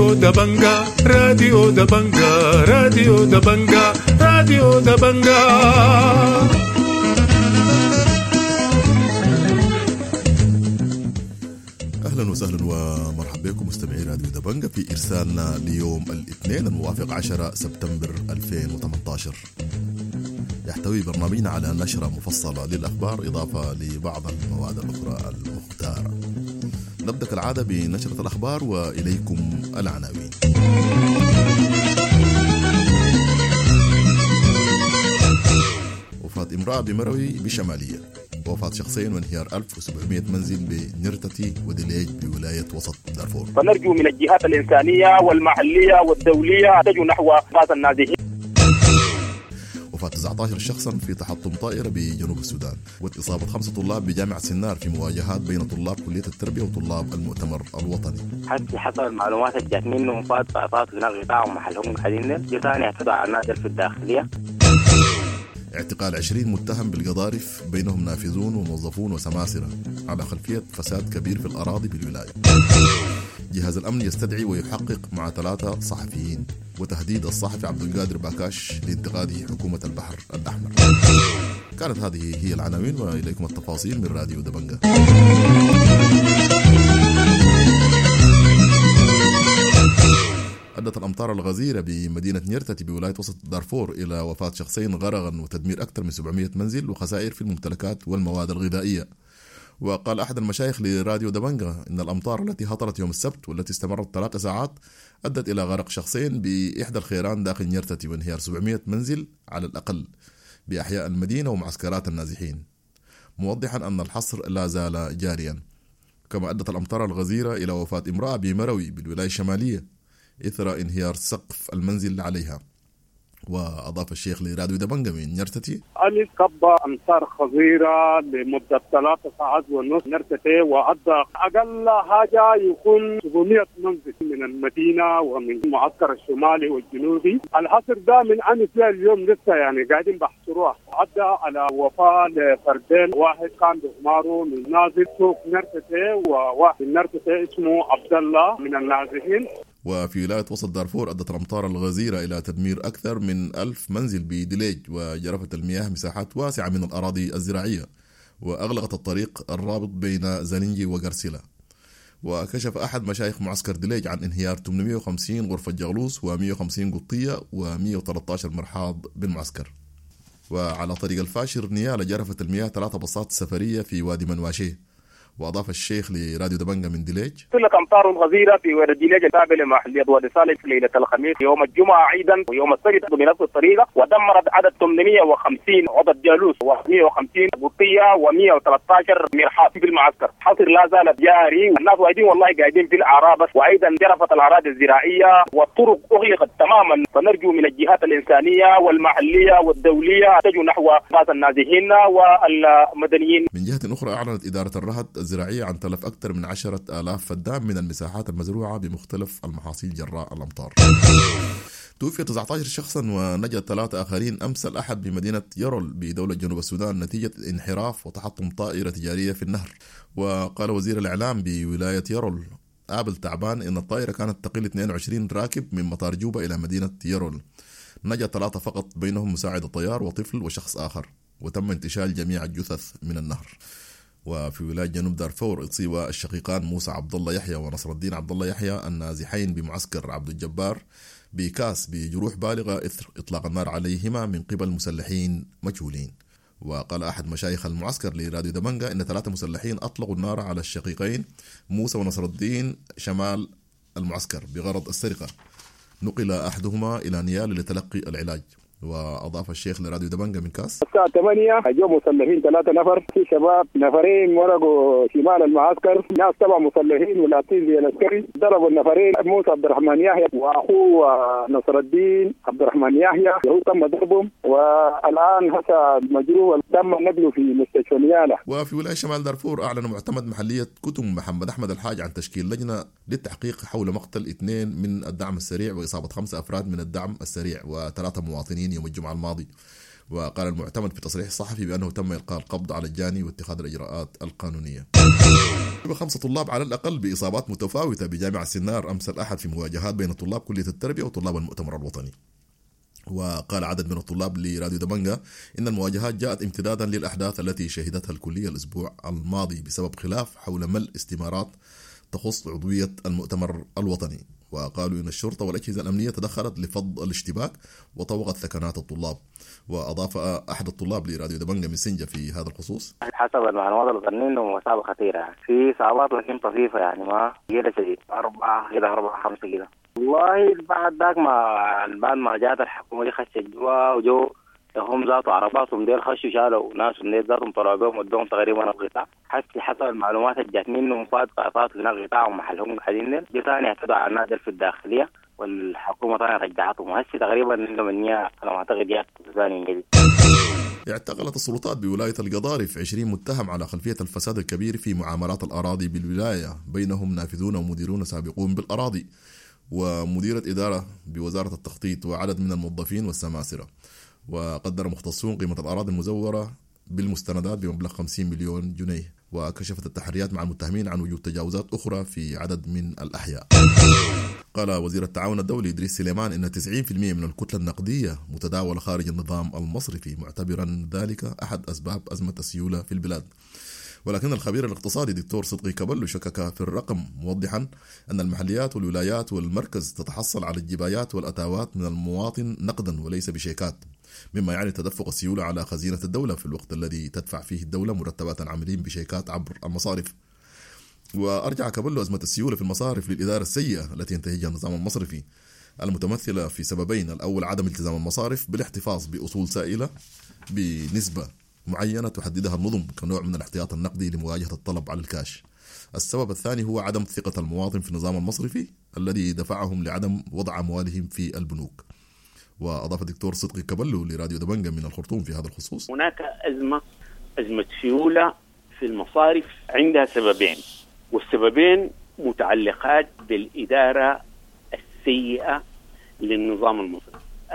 راديو دبنجا راديو دبنجا راديو دبنجا راديو دبنجا. أهلا وسهلا ومرحبا بكم مستمعي راديو دبنجا في إرسالنا ليوم الاثنين الموافق 10 سبتمبر 2018. يحتوي برنامجنا على نشرة مفصلة للأخبار إضافة لبعض المواد الأخرى المختارة. نبدأ كالعادة بنشرة الأخبار وإليكم العناوين. وفاة امرأة بمروي بشمالية، وفاة شخصين وانهيار 1700 منزل بنرتتي ودليج بولاية وسط دارفور. فنرجو من الجهات الإنسانية والمحلية والدولية تجو نحو غاز النازحين. وفاة 19 شخصا في تحطم طائرة بجنوب السودان، وإصابة 5 طلاب بجامعة سنار في مواجهات بين طلاب كلية التربية وطلاب المؤتمر الوطني. حسب المعلومات اللي جات منهم فات هناك قطاع ومحلهم قاعدين جثثان اعتدوا على الناس في الداخلية. اعتقال 20 متهم بالقضارف بينهم نافذون وموظفون وسماسرة على خلفية فساد كبير في الأراضي بالولاية. جهاز الأمن يستدعي ويحقق مع 3 صحفيين، وتهديد الصحفي عبد القادر باكاش لانتقاده حكومة البحر الأحمر. كانت هذه هي العناوين وإليكم التفاصيل من راديو دبنجا. أدت الأمطار الغزيرة بمدينة نيرتتي بولاية وسط دارفور إلى وفاة شخصين غرقا وتدمير أكثر من 700 منزل وخسائر في الممتلكات والمواد الغذائية. وقال أحد المشايخ لراديو دبنجا إن الأمطار التي هطلت يوم السبت والتي استمرت 3 ساعات أدت إلى غرق شخصين بإحدى الخيران داخل نيرتتي وانهيار 700 منزل على الأقل بأحياء المدينة ومعسكرات النازحين، موضحا أن الحصر لا زال جاريا. كما أدت الأمطار الغزيرة إلى وفاة امرأة بمروي بالولاية الشمالية إثر انهيار سقف المنزل عليها. وأضاف الشيخ لراديو دبنجا من نرتتي: صب أمطار خطيرة لمدة 3 ساعات ونصف نرتتي، وأدى أقل حاجة يكون 700 منزل من المدينة ومن المعسكر الشمالي والجنوبي. الحصر ده من أن فيها اليوم لسه يعني قاعدين بحصروها. أدى على وفاة لفردين، واحد كان بغماره من نازل سوق نرتتي، وواحد نرتتي اسمه عبد الله من النازحين. وفي ولاية وسط دارفور أدت الأمطار الغزيرة إلى تدمير أكثر من 1000 منزل بدليج، وجرفت المياه مساحات واسعة من الأراضي الزراعية، وأغلقت الطريق الرابط بين زننجي وقرسلة. وكشف أحد مشايخ معسكر دليج عن انهيار 850 غرفة جغلوس و150 قطية و113 مرحاض بالمعسكر. وعلى طريق الفاشر نيالة جرفت المياه 3 بساط سفرية في وادي منواشيه. وأضاف الشيخ لراديو دبنجا من دليج: تلك أمطار غزيرة في وادي دليج التابع لمحلية وادي صالح ليلة الخميس يوم الجمعة أيضا ويوم السبت بنفس الطريقة، ودمرت عدد 850 عدد جالوس و150 قطية و113 مرحاض في المعسكر. حصر لا زال جاري، والناس وايدين والله قاعدين في الأعراب، وأيضا جرفت الأراضي الزراعية والطرق أغلقت تماما. فنرجو من الجهات الإنسانية والمحلية والدولية تجو نحو غاز النازحين والمدنيين. من جهة أخرى أعلنت إدارة الرهد الزراعية عن تلف أكثر من 10,000 فدان من المساحات المزروعة بمختلف المحاصيل جراء الأمطار. توفي 19 شخصا ونجا 3 آخرين أمس الأحد بمدينة يرول بدولة جنوب السودان نتيجة انحراف وتحطم طائرة تجارية في النهر. وقال وزير الإعلام بولاية يرول آبل تعبان إن الطائرة كانت تقل 22 راكب من مطار جوبا إلى مدينة يرول. نجا 3 فقط، بينهم مساعد الطيار وطفل وشخص آخر، وتم انتشال جميع الجثث من النهر. وفي ولاية جنوب دارفور أصيب الشقيقان موسى عبد الله يحيى ونصر الدين عبد الله يحيى النازحين بمعسكر عبد الجبار بكاس بجروح بالغة إثر إطلاق النار عليهما من قبل مسلحين مجهولين. وقال أحد مشايخ المعسكر لراديو دبنجا إن 3 مسلحين أطلقوا النار على الشقيقين موسى ونصر الدين شمال المعسكر بغرض السرقة. نقل أحدهما إلى نيال لتلقي العلاج. وأضاف الشيخ لراديو دبنجا من كاس: الساعة 8 جو مسلحين 3 نفر، في شباب نفرين ورقوا شمال المعسكر، ناس 7 مسلحين ولاتين زي العسكري، ضربوا النفرين موسى عبد الرحمن يحيى وأخوه نصر الدين عبد الرحمن يحيى، هو تم ضربهم والآن هسه مجروح تم نقله في مستشفى نيالة. وفي ولاية شمال دارفور أعلن معتمد محلية كتم محمد أحمد الحاج عن تشكيل لجنة للتحقيق حول مقتل 2 من الدعم السريع وإصابة 5 أفراد من الدعم السريع و3 مواطنين يوم الجمعة الماضي. وقال المعتمد في تصريح صحفي بأنه تم إلقاء القبض على الجاني واتخاذ الإجراءات القانونية. 5 طلاب على الأقل بإصابات متفاوتة بجامعة سنار أمس الأحد في مواجهات بين طلاب كلية التربية وطلاب المؤتمر الوطني. وقال عدد من الطلاب لراديو دبنجة إن المواجهات جاءت امتدادا للأحداث التي شهدتها الكلية الأسبوع الماضي بسبب خلاف حول ملء استمارات تخص عضوية المؤتمر الوطني. وقالوا إن الشرطة والأجهزة الأمنية تدخلت لفض الاشتباك وطوقت ثكنات الطلاب. وأضاف أحد الطلاب لراديو دبنجة من سنجة في هذا الخصوص: حسب المعلومات اللي ظنينه إصابة خطيرة، في إصابات لكن طفيفة يعني ما كده شديد، 4 5 كده. والله بعد ذاك ما جات الحكومة دي خشت جوا وجو هم ذاتوا عرباتهم ديل خشوا شالوا ناس من ذاتهم طلعوا بهم ودوهم تقريبا القطاع. حسب المعلومات اللي جات منهم فات قطعات هناك قطاع ومحلهم قاعدين ديل دي ثاني اعتدوا على الناس في الداخلية والحكومة ثاني رجعتهم وهسه تقريبا عندهم النية على ما أعتقد جات ثاني جديد. اعتقلت السلطات بولاية القضارف 20 متهم على خلفية الفساد الكبير في معاملات الأراضي بالولاية، بينهم نافذون ومديرون سابقون بالأراضي ومديرة إدارة بوزارة التخطيط وعدد من الموظفين والسماسرة. وقدر مختصون قيمة الأراضي المزورة بالمستندات بمبلغ 50 مليون جنيه. وكشفت التحريات مع المتهمين عن وجود تجاوزات أخرى في عدد من الأحياء. قال وزير التعاون الدولي إدريس سليمان إن 90% من الكتلة النقدية متداولة خارج النظام المصرفي، معتبرا ذلك أحد أسباب أزمة السيولة في البلاد. ولكن الخبير الاقتصادي دكتور صدقي كبلو شكك في الرقم، موضحا أن المحليات والولايات والمركز تتحصل على الجبايات والأتاوات من المواطن نقدا وليس بشيكات، مما يعني تدفق السيولة على خزينة الدولة في الوقت الذي تدفع فيه الدولة مرتبات العاملين بشيكات عبر المصارف. وأرجع كبلو أزمة السيولة في المصارف للإدارة السيئة التي ينتهجها النظام المصرفي، المتمثلة في سببين: الأول عدم التزام المصارف بالاحتفاظ بأصول سائلة بنسبة معينة تحددها النظم كنوع من الاحتياط النقدي لمواجهة الطلب على الكاش. السبب الثاني هو عدم ثقة المواطن في النظام المصرفي الذي دفعهم لعدم وضع أموالهم في البنوك. وأضاف الدكتور صدقي كبلو لراديو دبنجة من الخرطوم في هذا الخصوص: هناك أزمة سيولة في المصارف عندها سببين، والسببين متعلقات بالإدارة السيئة للنظام المصرفي.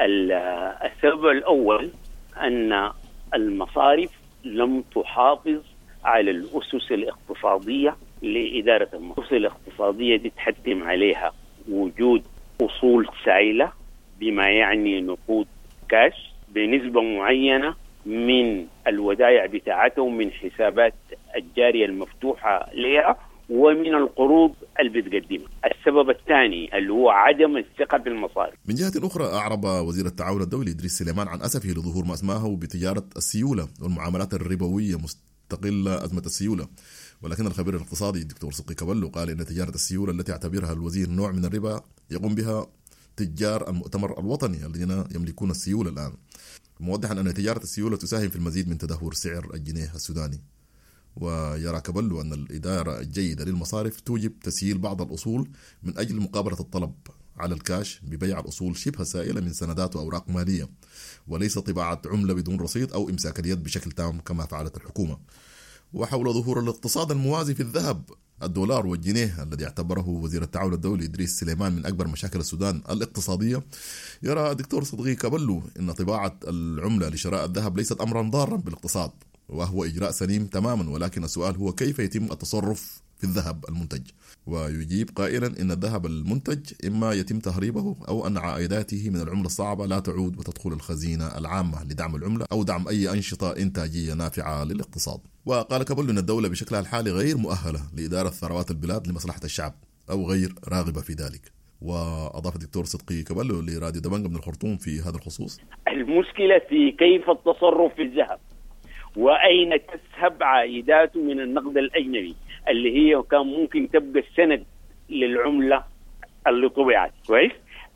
السبب الأول أن المصارف لم تحافظ على الأسس الاقتصادية لإدارة المصارف. الأسس الاقتصادية دي تحتم عليها وجود أصول سائلة بما يعني نقود كاش بنسبة معينة من الودائع بتاعتهم من حسابات الجارية المفتوحة لها ومن القروض اللي بتقدمها. السبب الثاني اللي هو عدم الثقة بالمصارف. من جهة أخرى أعرب وزير التعاون الدولي إدريس سليمان عن أسفه لظهور ما اسماه بتجارة السيولة والمعاملات الربوية مستقلة أزمة السيولة. ولكن الخبير الاقتصادي الدكتور صدقي كبلو قال إن تجارة السيولة التي اعتبرها الوزير نوع من الربا يقوم بها تجار المؤتمر الوطني الذين يملكون السيولة الآن، موضحا أن تجارة السيولة تساهم في المزيد من تدهور سعر الجنيه السوداني. ويرى كبلو أن الإدارة الجيدة للمصارف توجب تسييل بعض الأصول من أجل مقابلة الطلب على الكاش ببيع الأصول شبه سائلة من سندات وأوراق مالية، وليس طباعة عملة بدون رصيد أو إمساك اليد بشكل تام كما فعلت الحكومة. وحول ظهور الاقتصاد الموازي في الذهب، الدولار والجنيه الذي اعتبره وزير التعاون الدولي إدريس سليمان من أكبر مشاكل السودان الاقتصادية، يرى الدكتور صدقي كبلو أن طباعة العملة لشراء الذهب ليست أمرا ضارا بالاقتصاد، وهو إجراء سليم تماما، ولكن السؤال هو كيف يتم التصرف في الذهب المنتج. ويجيب قائلا إن الذهب المنتج إما يتم تهريبه أو أن عائداته من العملة الصعبة لا تعود وتدخل الخزينة العامة لدعم العملة أو دعم أي أنشطة إنتاجية نافعة للاقتصاد. وقال كبلو أن الدولة بشكلها الحالي غير مؤهلة لإدارة ثروات البلاد لمصلحة الشعب أو غير راغبة في ذلك. وأضاف الدكتور صدقي كبلو لراديو دبنجة من الخرطوم في هذا الخصوص: المشكلة في كيف التصرف في الذهب وأين تسحب عائداته من النقد الأجنبي اللي هي كان ممكن تبقى السند للعملة اللي طبعت كويس.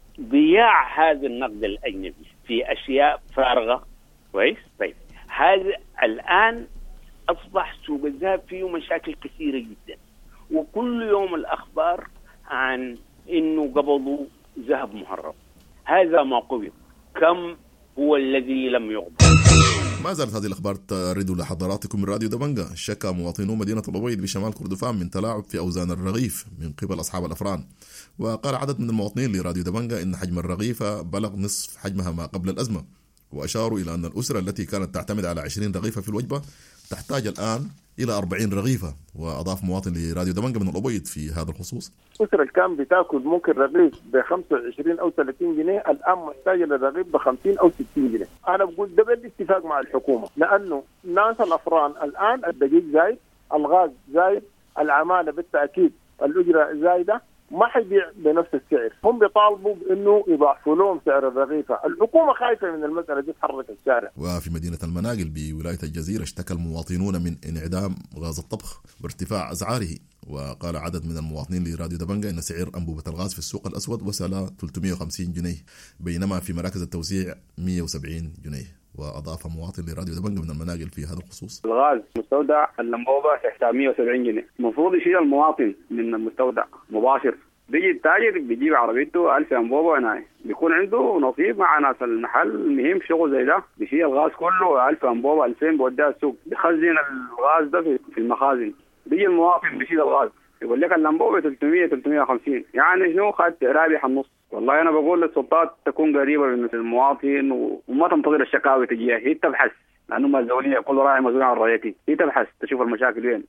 ضياع هذا النقد الأجنبي في أشياء فارغة كويس. طيب هذا الآن أصبح سوق الذهب فيه مشاكل كثيرة جدا، وكل يوم الأخبار عن إنه قبضوا ذهب مهرب. هذا ما قبض، كم هو الذي لم يقبض؟ ما زالت هذه الأخبار ترد لحضراتكم من راديو دبنجة. شكى مواطنو مدينة الأبيض بشمال كردفان من تلاعب في أوزان الرغيف من قبل أصحاب الأفران. وقال عدد من المواطنين لراديو دبنجة إن حجم الرغيفة بلغ نصف حجمها ما قبل الأزمة، وأشاروا إلى أن الأسرة التي كانت تعتمد على 20 رغيفة في الوجبة تحتاج الآن إلى 40 رغيفة. وأضاف مواطن لراديو دبنجة من الأبيض في هذا الخصوص: الأسرة اللي كان بتاكل ممكن رغيف ب 25 أو 30 جنيه الآن محتاجة للرغيف ب 50 أو 60 جنيه. أنا بقول ده بالاتفاق مع الحكومة، لأنه ناس الأفران الآن الدقيق زايد، الغاز زايد، العمالة بالتأكيد الأجرة زايدة، ما حيبيع بنفس السعر. هم بيطالبوا بأنه يضاعفوا لهم سعر الرغيفة. الحكومة خايفة من المسألة دي تحرك الشارع. وفي مدينة المناقل بولاية الجزيرة اشتكى المواطنون من انعدام غاز الطبخ وارتفاع أسعاره. وقال عدد من المواطنين لراديو دبنجة أن سعر أنبوبة الغاز في السوق الأسود وصل 350 جنيه بينما في مراكز التوزيع 170 جنيه. وأضاف مواطن لراديو دبنجة من المناقل في هذا الخصوص: الغاز مستودع الأنبوبة تحت 170 جنيه، المفروض يشيل المواطن من المستودع مباشر. بيجي التاجر بيجيب عربيته 1000 أنبوبة هنا، بيكون عنده نصيب مع ناس المحل مهم شغل زي ده، بيشيل الغاز كله 1000 أنبوبة 2000 بوديها السوق، بيخزن الغاز ده في المخازن. بيجي المواطن بيشيل الغاز يقول لك الأنبوبة 300 350، يعني شنو خد رابح النص. والله أنا بقول للسلطات تكون قريبة من المواطن وما تنتظر الشكاوي تجيها، هي تبحث، لأنه مسؤولية، كل راعي مسؤول عن رعيته، هي تبحث تشوف المشاكل وين.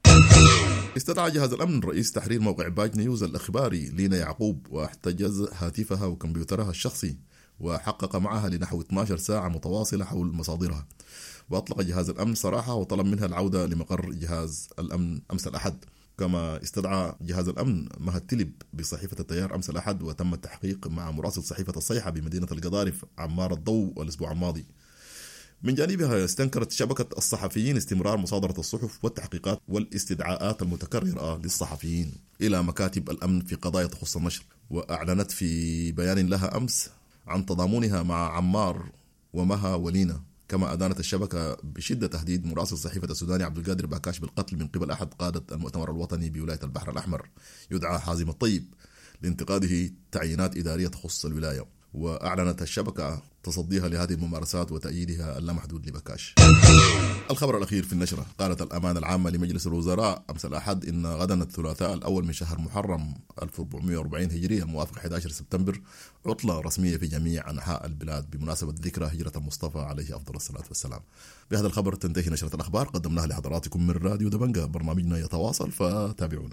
استدعى جهاز الأمن رئيس تحرير موقع باج نيوز الإخباري لينا يعقوب واحتجز هاتفها وكمبيوترها الشخصي وحقق معها لنحو 12 ساعة متواصلة حول مصادرها. وأطلق جهاز الأمن سراحة وطلب منها العودة لمقر جهاز الأمن أمس الأحد. كما استدعى جهاز الأمن مهد تلب بصحيفة التيار أمس الأحد وتم التحقيق مع مراسل صحيفة الصيحة بمدينة القضارف عمار الضوء الأسبوع الماضي. من جانبها استنكرت شبكة الصحفيين استمرار مصادرة الصحف والتحقيقات والاستدعاءات المتكررة للصحفيين إلى مكاتب الأمن في قضايا تخص النشر. وأعلنت في بيان لها أمس عن تضامنها مع عمار ومها ولينا. كما أدانت الشبكة بشدة تهديد مراسل صحيفة السوداني عبد القادر باكاش بالقتل من قبل أحد قادة المؤتمر الوطني بولاية البحر الأحمر يدعى حازم الطيب لانتقاده تعيينات إدارية تخص الولاية. وأعلنت الشبكة تصديها لهذه الممارسات وتأييدها اللامحدود لبكاش. الخبر الأخير في النشرة: قالت الأمانة العامة لمجلس الوزراء أمس الأحد إن غدا الثلاثاء الأول من شهر محرم 1440 هجرية الموافق 11 سبتمبر عطلة رسمية في جميع أنحاء البلاد بمناسبة ذكرى هجرة المصطفى عليه أفضل الصلاة والسلام. بهذا الخبر تنتهي نشرة الأخبار قدمناها لحضراتكم من راديو دبنجة. برنامجنا يتواصل فتابعونا.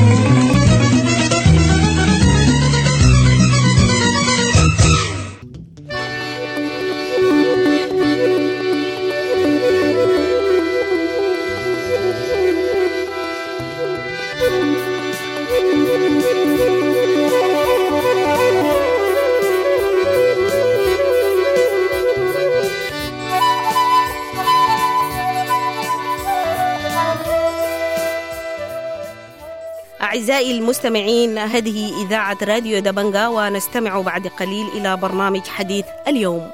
أعزائي المستمعين، هذه إذاعة راديو دبنجة ونستمع بعد قليل إلى برنامج حديث اليوم.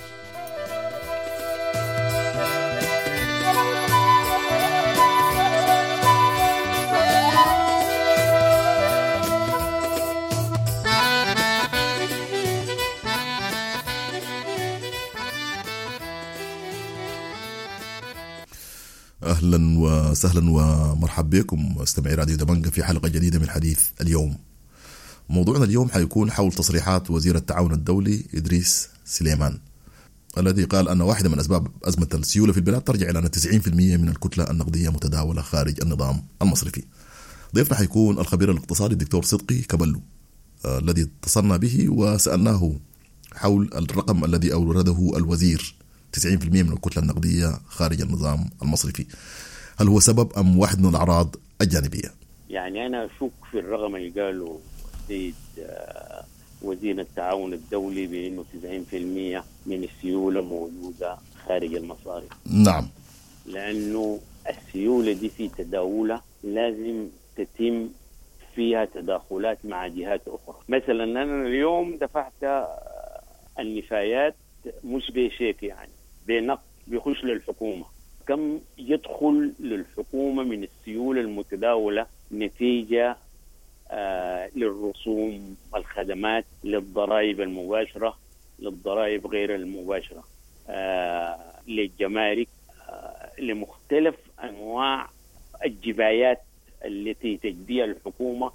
أهلا وسهلا ومرحبا بكم مستمعي راديو دبنجة في حلقة جديدة من حديث اليوم. موضوعنا اليوم حيكون حول تصريحات وزير التعاون الدولي إدريس سليمان الذي قال أن واحدة من أسباب أزمة السيولة في البلاد ترجع إلى أن 90% من الكتلة النقدية متداولة خارج النظام المصرفي. ضيفنا حيكون الخبير الاقتصادي الدكتور صدقي كبلو الذي اتصلنا به وسألناه حول الرقم الذي أورده الوزير 90% من الكتلة النقدية خارج النظام المصرفي. هل هو سبب أم واحد من الأعراض الجانبية؟ يعني أنا أشك في الرقم اللي قاله السيد وزير التعاون الدولي بأنه 90% من السيولة موجودة خارج المصارف. نعم، لأنه السيولة دي في تداولة لازم تتم فيها تداخلات مع جهات أخرى. مثلا أنا اليوم دفعت النفايات مش بشيك، يعني بنقد بيخش للحكومة. كم يدخل للحكومة من السيولة المتداولة نتيجة للرسوم والخدمات، للضرائب المباشرة، للضرائب غير المباشرة، للجمارك، لمختلف أنواع الجبايات التي تجديها الحكومة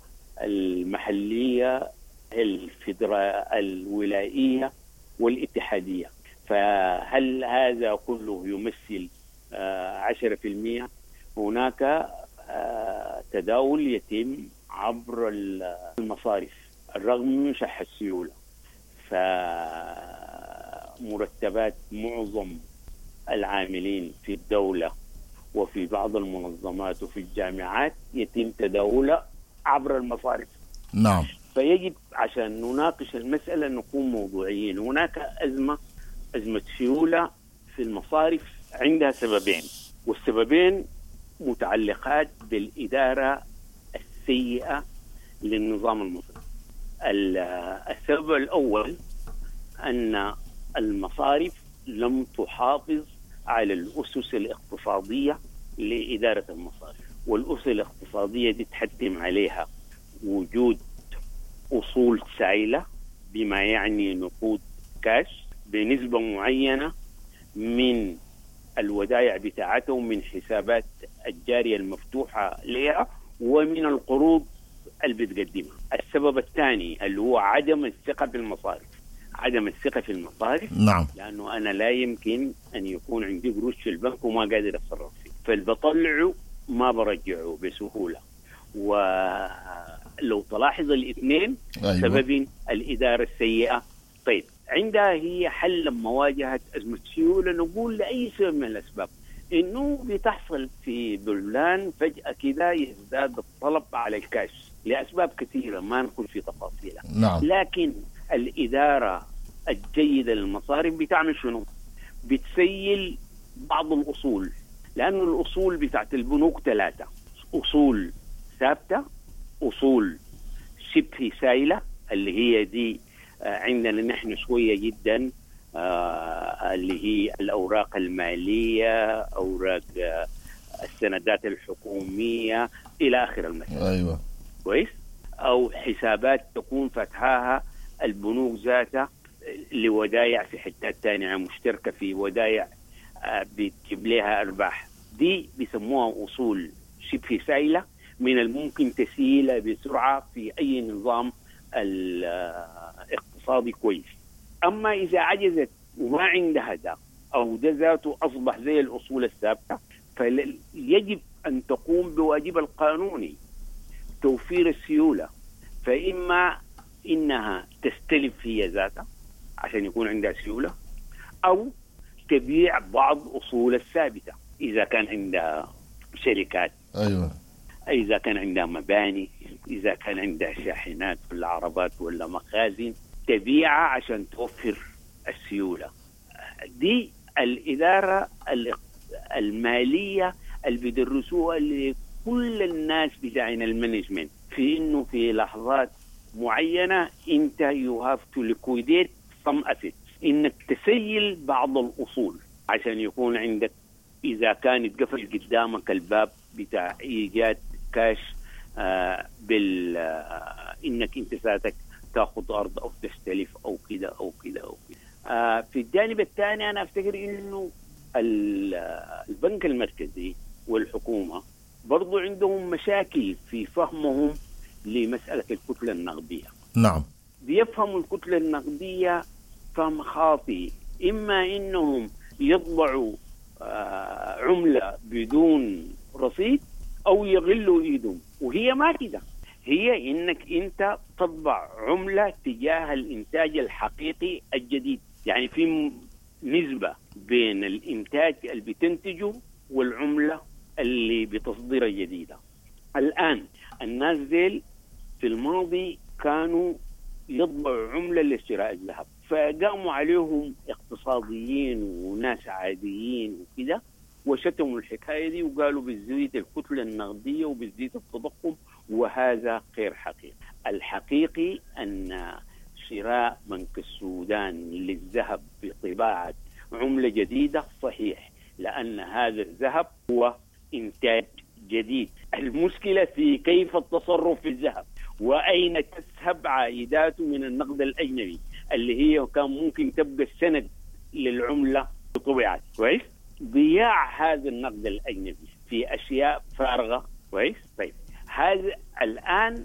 المحلية الولائية والاتحادية. فهل هذا كله يمثل 10%؟ هناك تداول يتم عبر المصارف الرغم من شح السيولة. فمرتبات معظم العاملين في الدولة وفي بعض المنظمات وفي الجامعات يتم تداولها عبر المصارف. نعم. فيجب عشان نناقش المسألة نكون موضوعيين. هناك أزمة سيولة في المصارف عندها سببين، والسببين متعلقات بالإدارة السيئة للنظام المصري. السبب الأول أن المصارف لم تحافظ على الأسس الاقتصادية لإدارة المصارف، والأسس الاقتصادية دي تحتم عليها وجود أصول سائلة بما يعني نقود كاش بنسبة معينة من الودائع بتاعتهم من حسابات الجارية المفتوحة لها ومن القروض اللي بتقدمها. السبب الثاني اللي هو عدم الثقة في المصارف. عدم الثقة في المصارف. نعم. لأنه أنا لا يمكن أن يكون عندي قروش في البنك وما قادر أتصرف فيه، فالبطلعه ما برجعه بسهولة. ولو تلاحظ الاثنين أيوة. سبب الإدارة السيئة. طيب عندها هي حل لما واجهت أزمة سيولة نقول لأي سبب من الأسباب إنه بتحصل في بلدان فجأة كده يزداد الطلب على الكاش لأسباب كثيرة ما نقول في تفاصيلها. نعم. لكن الإدارة الجيدة للمصارف بتعمل شنو؟ بتسيل بعض الأصول، لأن الأصول بتاعت البنوك 3: أصول ثابتة، أصول شبه سائلة اللي هي دي عندنا نحن شوية جدا اللي هي الأوراق المالية، أوراق السندات الحكومية إلى آخر المسألة. أيوة. كويس؟ أو حسابات تكون فتحها البنوك ذاتها لودائع في حتات تانية مشتركة في ودائع بتجيب لها أرباح. دي بيسموها أصول شبه سائلة من الممكن تسييلها بسرعة في أي نظام الاقتصادي كويس. أما إذا عجزت وما عندها ده أو ده ذاته أصبح زي الأصول الثابتة، فيجب أن تقوم بواجب القانوني توفير السيولة. فإما إنها تستلف هي ذاتها عشان يكون عندها سيولة، أو تبيع بعض أصول الثابتة إذا كان عندها شركات. أيوة. إذا كان عندها مباني، إذا كان عندها شاحنات ولا عربات ولا مخازن تبيعها عشان توفر السيولة. دي الإدارة المالية اللي بيدرسوها لكل الناس بتاعين المانجمنت، في إنه في لحظات معينة أنت you have to liquidate some assets، إنك تسيل بعض الأصول عشان يكون عندك إذا كان يتقفل قدامك الباب بتاع إيجاد كاش إنك أنت ذاتك تأخذ أرض أو تستلف أو كده أو كده أو كده. في الجانب الثاني أنا أفتكر إنه البنك المركزي والحكومة برضو عندهم مشاكل في فهمهم لمسألة الكتلة النقدية. نعم. بيفهموا الكتلة النقدية فهم خاطئ، إما إنهم يطبعوا عملة بدون رصيد أو يغلوا إيدهم، وهي ما كده. هي إنك أنت تطبع عملة تجاه الإنتاج الحقيقي الجديد، يعني في نسبة بين الإنتاج اللي بتنتجه والعملة اللي بتصدرها جديدة. الآن الناس ديل في الماضي كانوا يطبعوا عملة لشراء الذهب، فقاموا عليهم اقتصاديين وناس عاديين وكده وشتموا الحكاية دي وقالوا بتزيد الكتلة النقدية وبتزيد التضخم، وهذا غير حقيقي. الحقيقي أن شراء بنك السودان للذهب بطباعة عملة جديدة صحيح، لأن هذا الذهب هو إنتاج جديد. المشكلة في كيف التصرف في الذهب وأين تذهب عائداته من النقد الأجنبي اللي هي كان ممكن تبقى السند للعملة بطبيعة. كويس؟ ضياع هذا النقد الأجنبي في أشياء فارغة. كويس؟ طيب هذا الآن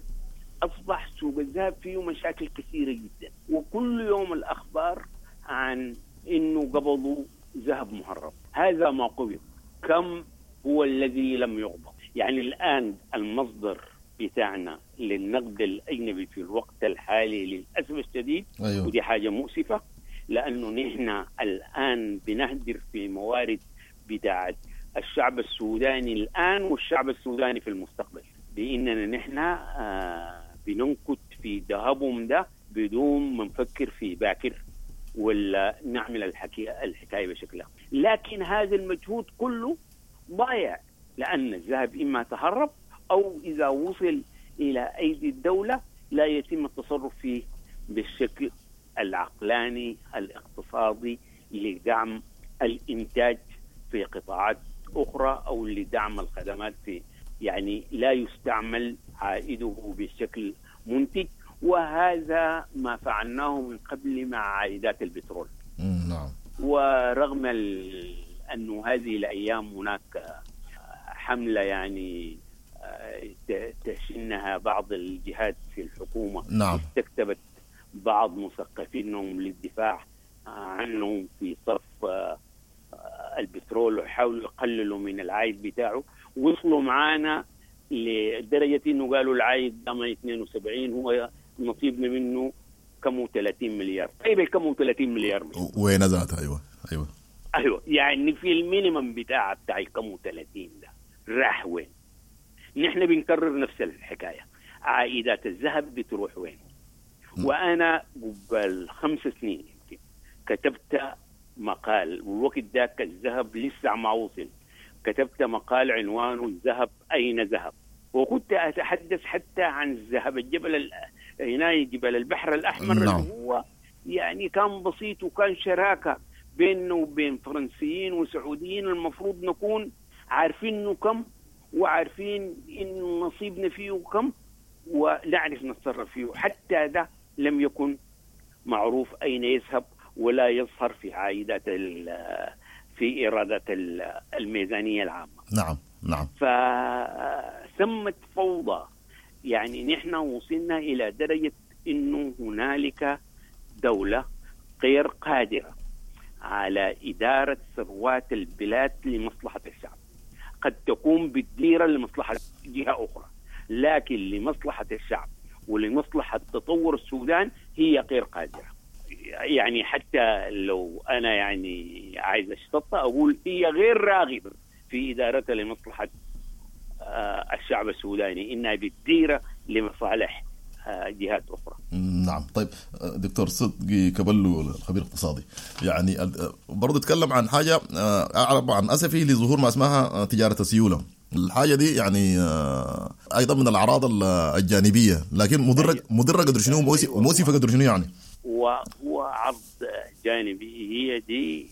أصبح سوق الذهب فيه مشاكل كثيرة جدا، وكل يوم الأخبار عن إنه قبضوا ذهب مهرب. هذا ما قبض. كم هو الذي لم يقبض؟ يعني الآن المصدر بتاعنا للنقد الأجنبي في الوقت الحالي للأسف الشديد، أيوه. ودي حاجة مؤسفة، لأنه نحن الآن بنهدر في موارد بتاعت الشعب السوداني الآن والشعب السوداني في المستقبل، بأننا نحن بننكت في ذهبهم ده بدون ما نفكر في باكر ولا نعمل الحكاية بشكلها. لكن هذا المجهود كله ضايع، لأن الذهب إما تهرب أو إذا وصل إلى أيدي الدولة لا يتم التصرف فيه بالشكل العقلاني الاقتصادي لدعم الإنتاج في قطاعات أخرى أو لدعم الخدمات في، يعني لا يستعمل عائده بشكل منتج. وهذا ما فعلناه من قبل مع عائدات البترول. نعم. ورغم أنه هذه الأيام هناك حملة يعني تشنها بعض الجهات في الحكومة، نعم. استكتبت بعض مثقفينهم للدفاع عنهم في صف البترول وحاولوا يقللوا من العائد بتاعه. وصلوا معانا لدرجة إنه قالوا العائد ده 72 هو نصيبنا منه كم 30 مليار. طيب كم 30 مليار وين ذاتها؟ أيوة يعني في المينيمم بتاع كم 30 ده راح وين؟ نحن بنكرر نفس الحكاية. عائدات الذهب بتروح وين؟ وأنا قبل 5 سنين يمكن كتبت مقال، والوقت ذاك الذهب لسه ما وصل، كتبت مقال عنوانه الذهب أين ذهب، وكنت أتحدث حتى عن الذهب الجبل هنا جبل البحر الأحمر. نعم. اللي هو يعني كان بسيط وكان شراكة بينه وبين فرنسيين وسعوديين، المفروض نكون عارفينه كم وعارفين إنه نصيبنا فيه كم ونعرف نتصرف فيه. حتى ده لم يكن معروف أين يذهب ولا يظهر في عائدات في إيرادات الميزانية العامة. نعم. فثمت فوضى. يعني نحن وصلنا إلى درجة إنه هنالك دولة غير قادرة على إدارة ثروات البلاد لمصلحة الشعب. قد تكون بالديرة لمصلحة جهة أخرى، لكن لمصلحة الشعب ولمصلحة تطور السودان هي غير قادرة. يعني حتى لو أنا يعني عايز أشتط أقول هي غير راغبة في إدارتها لمصلحة الشعب السوداني، إنها بالديرة لمصالح جهات أخرى. نعم. طيب دكتور صدقي كبلو الخبير الاقتصادي، يعني برضو تكلم عن حاجة أعرف عن أسفي لظهور ما اسمها تجارة السيولة. الحاجة دي يعني أيضا من الأعراض الجانبية، لكن مضرة قدر شنو ومؤسفة قدر شنو يعني؟ وعرض جانبي هي دي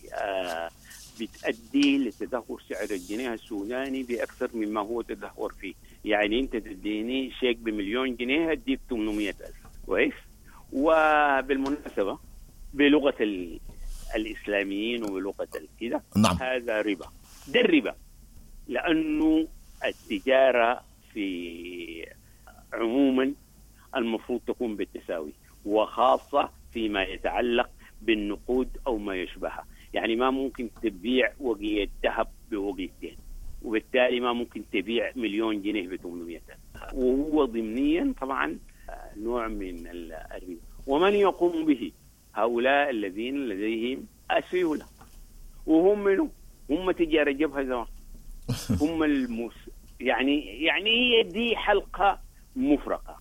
بتؤدي لتدهور سعر الجنيه السوداني بأكثر مما هو تدهور فيه. يعني أنت تديني شيك ب1,000,000 جنيه هديك 800,000. كويس. وبالمناسبة بلغة الإسلاميين وبلغة كده، نعم. هذا ربا. ده الربا، لأنه التجارة في عموما المفروض تكون بالتساوي، وخاصة فيما يتعلق بالنقود أو ما يشبهها. يعني ما ممكن تبيع وقية ذهب بوقيتين، وبالتالي ما ممكن تبيع 1,000,000 جنيه ب800,000. وهو ضمنيا طبعا نوع من الربا. ومن يقوم به هؤلاء الذين لديهم السيولة، وهم منه هم تجار جبهة زمان. هم يعني هي دي حلقة مفرقة،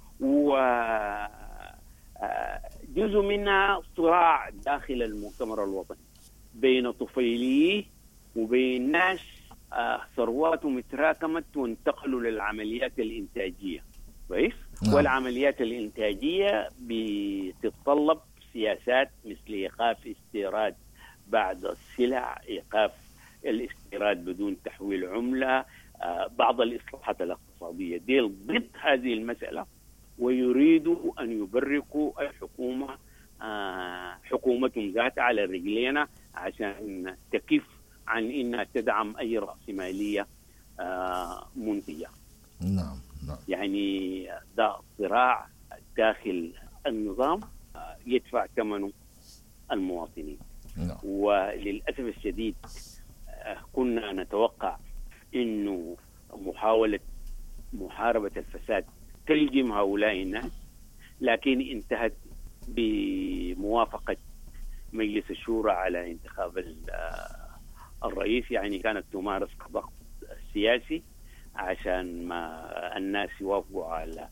وجزء منها صراع داخل المؤتمر الوطني بين طفيليه وبين ناس ثرواتهم تراكمت وانتقلوا للعمليات الإنتاجية. كويس. والعمليات الإنتاجية بتتطلب سياسات مثل إيقاف استيراد بعض السلع، إيقاف الاستيراد بدون تحويل عملة، بعض الإصلاحات الاقتصادية دي ضد هذه المسألة، ويريدوا أن يبركوا الحكومة حكومتهم ذاتها على رجلينا عشان تكف عن إنها تدعم أي رأسمالية منتجة. نعم. يعني ده صراع داخل النظام يدفع ثمنه المواطنين. وللأسف الشديد كنا نتوقع إنه محاولة محاربة الفساد تلجم هؤلاء الناس، لكن انتهت بموافقة مجلس الشورى على انتخاب الرئيس. يعني كانت تمارس ضغط سياسي عشان ما الناس يوافقوا على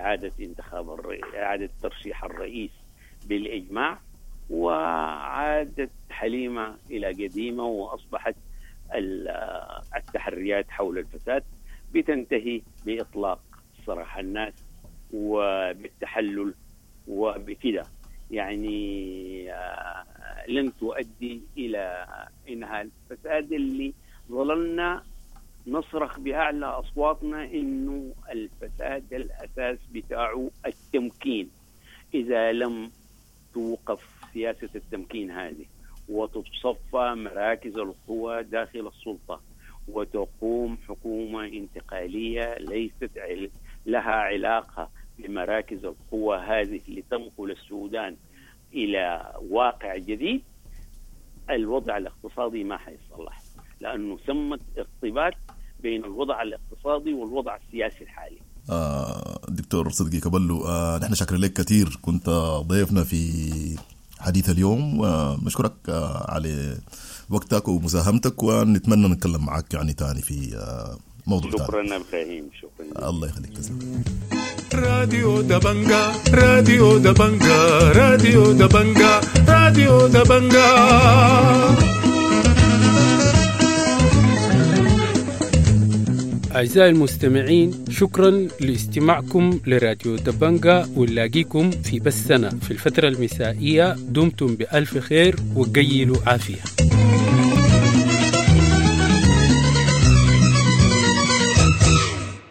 إعادة ترشيح الرئيس بالإجماع، وعادت حليمة إلى قديمة، وأصبحت التحريات حول الفساد بتنتهي بإطلاق سراح الناس وبالتحلل وبكده، يعني لن تؤدي إلى إنهاء الفساد اللي ظللنا نصرخ بأعلى أصواتنا إنه الفساد الأساس بتاعه التمكين. إذا لم توقف سياسة التمكين هذه وتتصفى مراكز القوى داخل السلطة وتقوم حكومة انتقالية ليست لها علاقة بمراكز القوى هذه لتنقل السودان إلى واقع جديد، الوضع الاقتصادي ما حيصلح، لأنه ثمة ارتباط بين الوضع الاقتصادي والوضع السياسي الحالي. دكتور صدقي كبلو، نحن شاكرين لك كثير، كنت ضيفنا في حديث اليوم، ونشكرك على وقتك ومساهمتك، ونتمنى نتكلم معك يعني تاني في موضوع تاني. شكرا إبراهيم، شكرا. الله يخليك. راديو دبنجا، راديو دبنجا، راديو دبنجا، راديو دبنجا. أعزائي المستمعين، شكرا لاستماعكم لراديو دبنجا، ونلاقيكم في بثنا في الفترة المسائية. دمتم بألف خير وقيلوا عافية.